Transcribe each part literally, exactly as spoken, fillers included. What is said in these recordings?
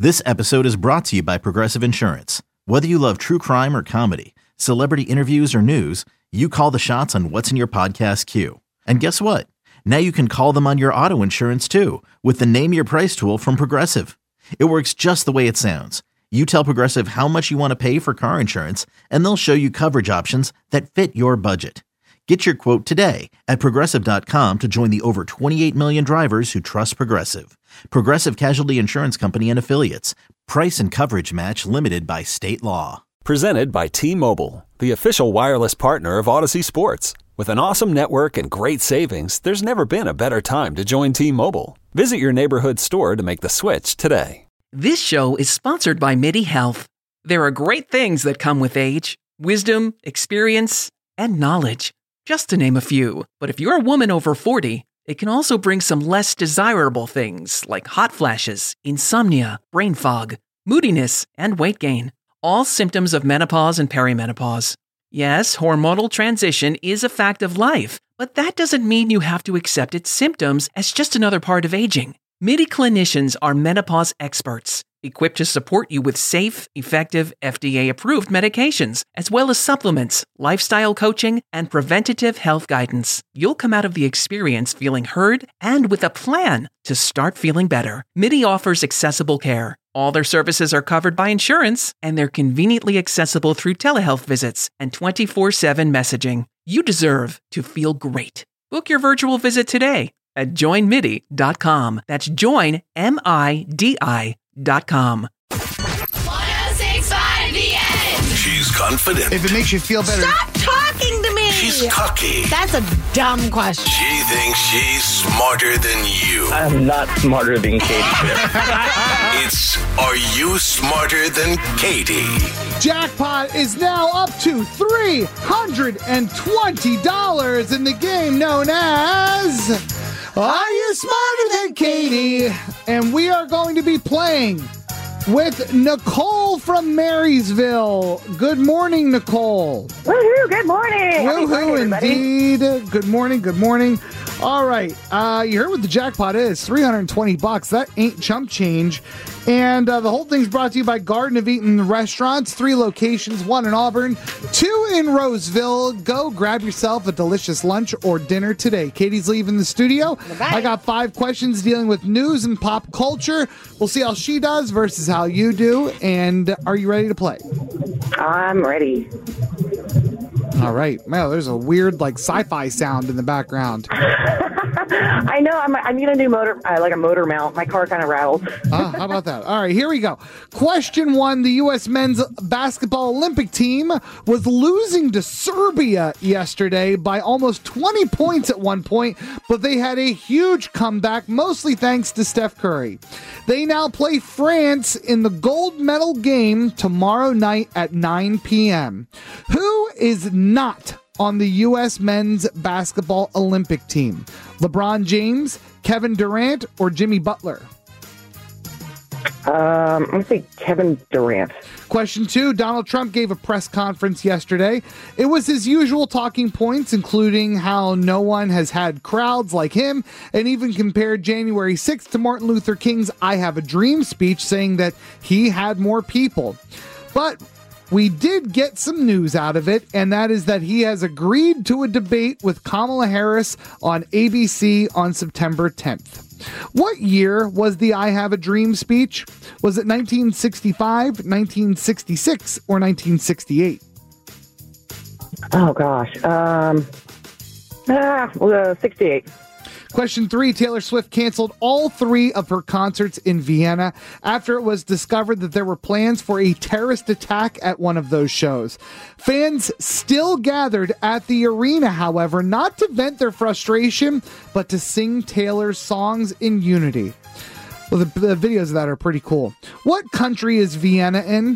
This episode is brought to you by Progressive Insurance. Whether you love true crime or comedy, celebrity interviews or news, you call the shots on what's in your podcast queue. And guess what? Now you can call them on your auto insurance too with the Name Your Price tool from Progressive. It works just the way it sounds. You tell Progressive how much you want to pay for car insurance, and they'll show you coverage options that fit your budget. Get your quote today at Progressive dot com to join the over twenty-eight million drivers who trust Progressive. Progressive Casualty Insurance Company and Affiliates. Price and coverage match limited by state law. Presented by T-Mobile, the official wireless partner of Odyssey Sports. With an awesome network and great savings, there's never been a better time to join T-Mobile. Visit your neighborhood store to make the switch today. This show is sponsored by MIDI Health. There are great things that come with age, wisdom, experience, and knowledge, just to name a few. But if you're a woman over forty, it can also bring some less desirable things like hot flashes, insomnia, brain fog, moodiness, and weight gain. All symptoms of menopause and perimenopause. Yes, hormonal transition is a fact of life, but that doesn't mean you have to accept its symptoms as just another part of aging. MIDI clinicians are menopause experts, equipped to support you with safe, effective, F D A-approved medications, as well as supplements, lifestyle coaching, and preventative health guidance. You'll come out of the experience feeling heard and with a plan to start feeling better. MIDI offers accessible care. All their services are covered by insurance, and they're conveniently accessible through telehealth visits and twenty-four seven messaging. You deserve to feel great. Book your virtual visit today at join midi dot com. That's join, M I D I dot com. one oh six point five The Edge. She's confident. If it makes you feel better. Stop talking to me. She's cocky. That's a dumb question. She thinks she's smarter than you. I'm not smarter than Katie. It's Are You Smarter Than Katie? Jackpot is now up to three hundred twenty dollars in the game known as Are You Smarter Than Katie? And we are going to be playing with Nicole from Marysville. Good morning, Nicole. Woohoo, good morning. Woohoo, indeed. Good morning, good morning. All right, uh, you heard what the jackpot is, three hundred twenty bucks. That ain't chump change. And uh, the whole thing's brought to you by Garden of Eden Restaurants. Three locations, one in Auburn, two in Roseville. Go grab yourself a delicious lunch or dinner today. Katie's leaving the studio. Bye-bye. I got five questions dealing with news and pop culture. We'll see how she does versus how you do. And are you ready to play? I'm ready. All right. Man, there's a weird like sci-fi sound in the background. I know. I'm, I need a new motor, uh, like a motor mount. My car kind of rattles. Ah, how about that? All right, here we go. Question one. The U S men's basketball Olympic team was losing to Serbia yesterday by almost twenty points at one point, but they had a huge comeback, mostly thanks to Steph Curry. They now play France in the gold medal game tomorrow night at nine p.m. Who is not on the U S men's basketball Olympic team? LeBron James, Kevin Durant, or Jimmy Butler? Um, I'm going to say Kevin Durant. Question two. Donald Trump gave a press conference yesterday. It was his usual talking points, including how no one has had crowds like him, and even compared January sixth to Martin Luther King's I Have a Dream speech, saying that he had more people. But we did get some news out of it, and that is that he has agreed to a debate with Kamala Harris on A B C on September tenth. What year was the I Have a Dream speech? Was it nineteen sixty-five, nineteen sixty-six, or nineteen sixty-eight? Oh, gosh. Um, ah, uh, sixty-eight. Question three, Taylor Swift canceled all three of her concerts in Vienna after it was discovered that there were plans for a terrorist attack at one of those shows. Fans still gathered at the arena, however, not to vent their frustration, but to sing Taylor's songs in unity. Well, the, the videos of that are pretty cool. What country is Vienna in?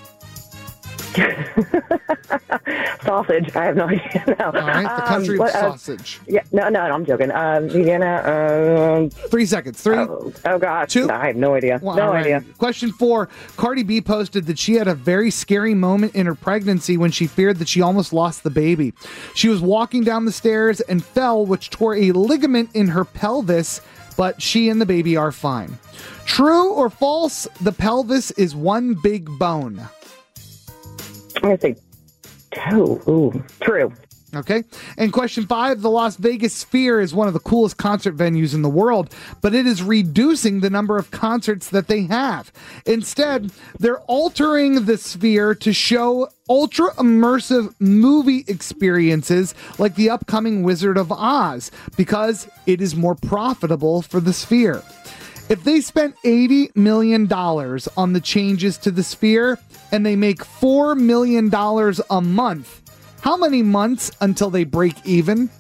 Sausage. I have no idea. No. All right, the country um, of what, uh, sausage. Yeah, no, no, I'm joking. Um, Vienna. Um, Three seconds. Three. oh, oh, gosh. Two. No, I have no idea. Well, no all right. idea. Question four. Cardi B posted that she had a very scary moment in her pregnancy when she feared that she almost lost the baby. She was walking down the stairs and fell, which tore a ligament in her pelvis, but she and the baby are fine. True or false, the pelvis is one big bone? I'm going to say two. Ooh, true. Okay. And question five, the Las Vegas Sphere is one of the coolest concert venues in the world, but it is reducing the number of concerts that they have. Instead, they're altering the Sphere to show ultra immersive movie experiences like the upcoming Wizard of Oz because it is more profitable for the Sphere. If they spent eighty million dollars on the changes to the Sphere and they make four million dollars a month, how many months until they break even?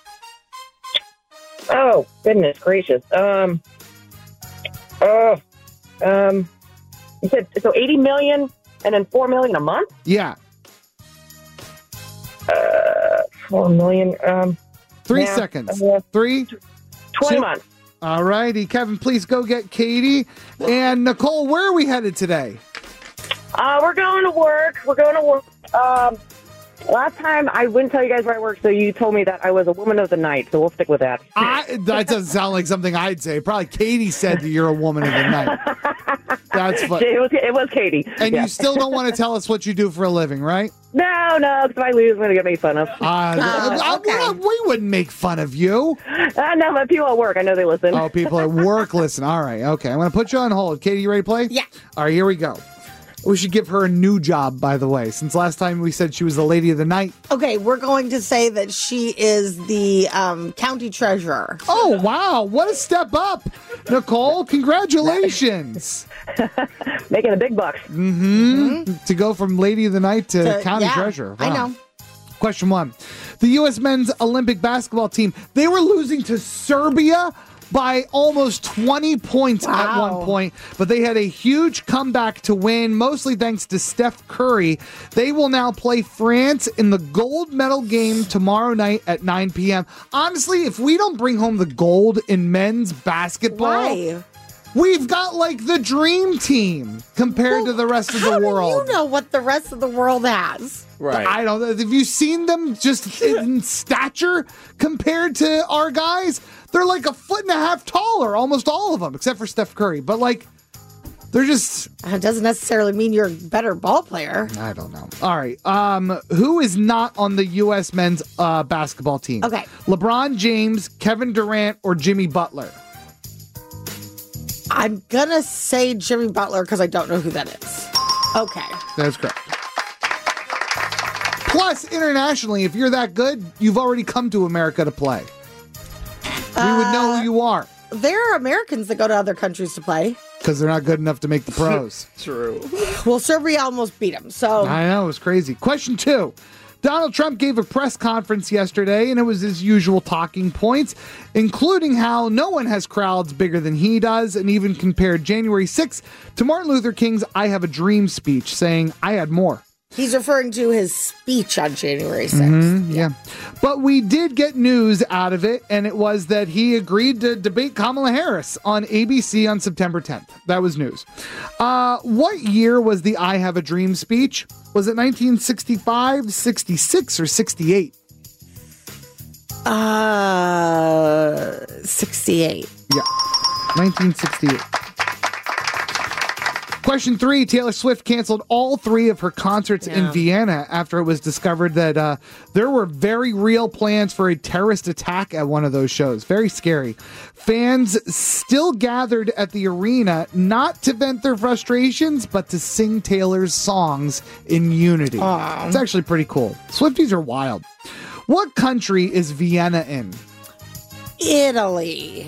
Oh, goodness gracious. Um, oh, um, you said, so eighty million and then four million a month? Yeah. Uh, four million, um. Three yeah, seconds. Uh, Three. twenty two. months. All righty. Kevin, please go get Katie. And Nicole, where are we headed today? Uh, we're going to work. We're going to work. Um, last time I wouldn't tell you guys where I work, so you told me that I was a woman of the night, so we'll stick with that. I, that doesn't sound like something I'd say. Probably Katie said that you're a woman of the night. That's funny. It was, it was Katie. And yeah. you still don't want to tell us what you do for a living, right? No, no, because if I lose, I'm going to get made fun of. Uh, I- okay. I- we wouldn't make fun of you. Uh, no, my people at work, I know they listen. Oh, people at work listen. All right. Okay. I'm going to put you on hold. Katie, you ready to play? Yeah. All right. Here we go. We should give her a new job, by the way, since last time we said she was the lady of the night. Okay, we're going to say that she is the um, county treasurer. Oh, wow. What a step up. Nicole, congratulations. Making a big buck. Mm-hmm. To go from lady of the night to, To- county yeah, treasurer. I Wow. know. Question one. The U S men's Olympic basketball team, they were losing to Serbia by almost twenty points at Wow. one point, but they had a huge comeback to win, mostly thanks to Steph Curry. They will now play France in the gold medal game tomorrow night at nine p.m. Honestly, if we don't bring home the gold in men's basketball, Why? we've got like the dream team compared to the rest of How the do world. you know what the rest of the world has? Right. I don't know. Have you seen them just in stature compared to our guys? They're like a foot and a half taller, almost all of them, except for Steph Curry. But like, they're just, It doesn't necessarily mean you're a better ball player. I don't know. All right. Um, who is not on the U S men's uh, basketball team? Okay. LeBron James, Kevin Durant, or Jimmy Butler? I'm going to say Jimmy Butler because I don't know who that is. Okay. That's correct. Plus, internationally, if you're that good, you've already come to America to play. We would know who you are There are Americans that go to other countries to play. because they're not good enough to make the pros. True. Well, Serbia almost beat them. So I know, it was crazy. Question two. Donald Trump gave a press conference yesterday, and it was his usual talking points, including how no one has crowds bigger than he does, and even compared January sixth to Martin Luther King's I Have a Dream speech, saying, I had more. he's referring to his speech on January sixth. Mm, yeah. But we did get news out of it, and it was that he agreed to debate Kamala Harris on A B C on September tenth. That was news. Uh, what year was the I Have a Dream speech? Was it nineteen sixty-five, sixty-six, or sixty-eight? Uh, sixty-eight. Yeah, nineteen sixty-eight. Question three, Taylor Swift canceled all three of her concerts in Yeah. Vienna after it was discovered that uh, there were very real plans for a terrorist attack at one of those shows. Very scary. Fans still gathered at the arena not to vent their frustrations, but to sing Taylor's songs in unity. Aw. It's actually pretty cool. Swifties are wild. What country is Vienna in? Italy.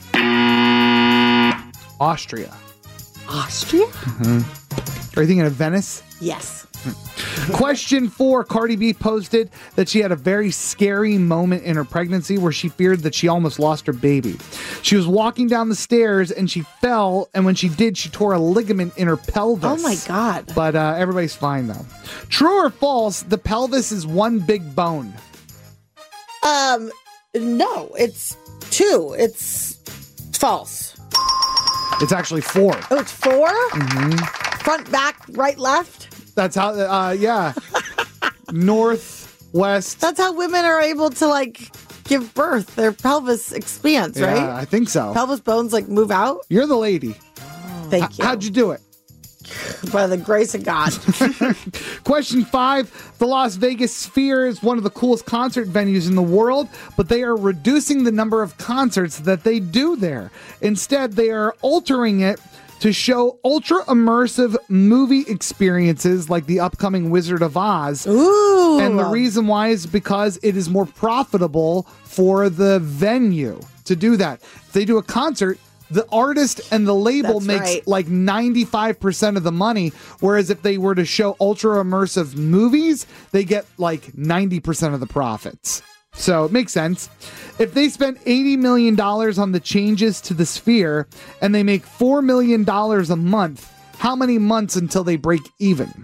Austria. Austria? Are you thinking of Venice? Yes. Question four, Cardi B posted that she had a very scary moment in her pregnancy where she feared that she almost lost her baby. She was walking down the stairs and she fell, and when she did, she tore a ligament in her pelvis. Oh my God. But uh, everybody's fine though. True or false, the pelvis is one big bone? Um, no, it's two. It's false. It's actually four. Oh, it's four? Mm-hmm. Front, back, right, left? That's how, uh, yeah. North, west. That's how women are able to, like, give birth. Their pelvis expands, Yeah, right? I think so. Pelvis bones like move out. You're the lady. Thank H- you. How'd you do it? By the grace of God. Question five. The Las Vegas Sphere is one of the coolest concert venues in the world, but they are reducing the number of concerts that they do there. Instead, they are altering it to show ultra immersive movie experiences like the upcoming Wizard of Oz. Ooh. And the reason why is because it is more profitable for the venue to do that. If they do a concert, the artist and the label That's makes right. like ninety-five percent of the money, whereas if they were to show ultra immersive movies, they get like ninety percent of the profits. So it makes sense. If they spent eighty million dollars on the changes to the Sphere and they make four million dollars a month, how many months until they break even?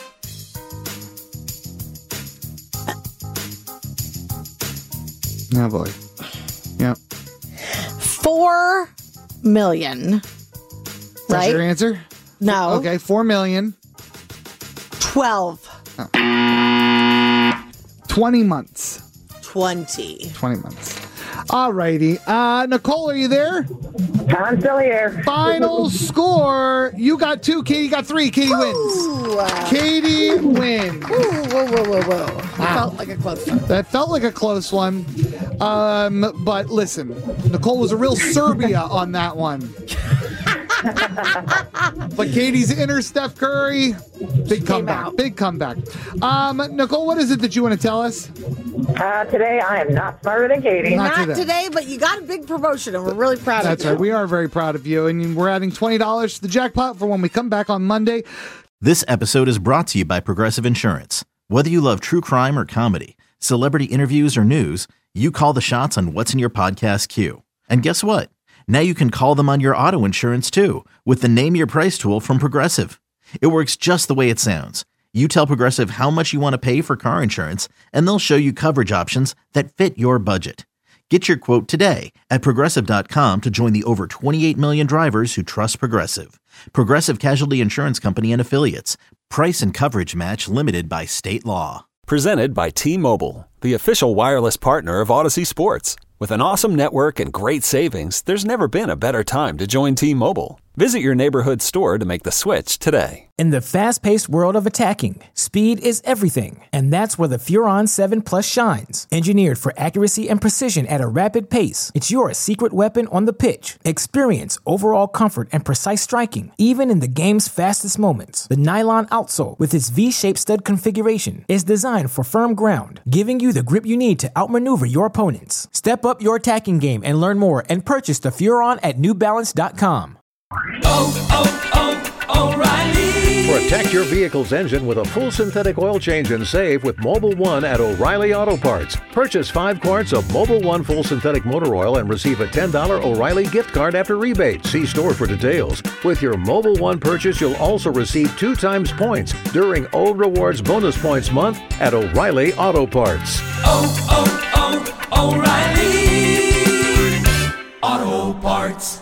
Oh boy. Yeah. Four million. That's Right? your answer? No. Okay, four million. Twelve. twenty months. Twenty. twenty months. All righty. Uh, Nicole, are you there? I'm still here. Final score. You got two. Katie got three. Katie wins. Ooh, uh, Katie wins. Ooh, whoa, whoa, whoa, whoa. That felt like a close one. That felt like a close one. Um, but listen, Nicole was a real Serbia on that one. But Katie's inner Steph Curry, big comeback. out. Big comeback. Um, Nicole, what is it that you want to tell us? Uh, today, I am not smarter than Katie. Not Not today. today, but you got a big promotion, and we're really proud That's of you. right. We are very proud of you. And we're adding twenty dollars to the jackpot for when we come back on Monday. This episode is brought to you by Progressive Insurance. Whether you love true crime or comedy, celebrity interviews or news, you call the shots on what's in your podcast queue. And guess what? Now you can call them on your auto insurance too with the Name Your Price tool from Progressive. It works just the way it sounds. You tell Progressive how much you want to pay for car insurance, and they'll show you coverage options that fit your budget. Get your quote today at Progressive dot com to join the over twenty-eight million drivers who trust Progressive. Progressive Casualty Insurance Company and Affiliates. Price and coverage match limited by state law. Presented by T-Mobile, the official wireless partner of Odyssey Sports. With an awesome network and great savings, there's never been a better time to join T-Mobile. Visit your neighborhood store to make the switch today. In the fast-paced world of attacking, speed is everything, and that's where the Furon seven Plus shines. Engineered for accuracy and precision at a rapid pace, it's your secret weapon on the pitch. Experience overall comfort and precise striking, even in the game's fastest moments. The nylon outsole, with its V-shaped stud configuration, is designed for firm ground, giving you the grip you need to outmaneuver your opponents. Step up your attacking game and learn more and purchase the Furon at New Balance dot com. Oh, oh, oh, O'Reilly. Protect your vehicle's engine with a full synthetic oil change and save with Mobil one at O'Reilly Auto Parts. Purchase five quarts of Mobil one full synthetic motor oil and receive a ten dollars O'Reilly gift card after rebate. See store for details. With your Mobil one purchase, you'll also receive two times points during O Rewards Bonus Points Month at O'Reilly Auto Parts. Oh, oh, oh, O'Reilly Auto Parts.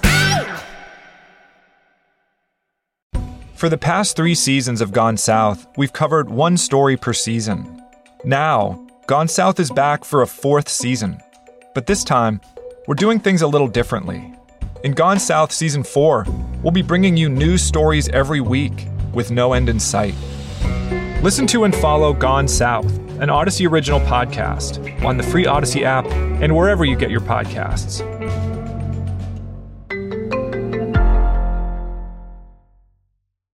For the past three seasons of Gone South, we've covered one story per season. Now, Gone South is back for a fourth season. But this time, we're doing things a little differently. In Gone South Season four, we'll be bringing you new stories every week with no end in sight. Listen to and follow Gone South, an Odyssey original podcast, on the free Odyssey app and wherever you get your podcasts.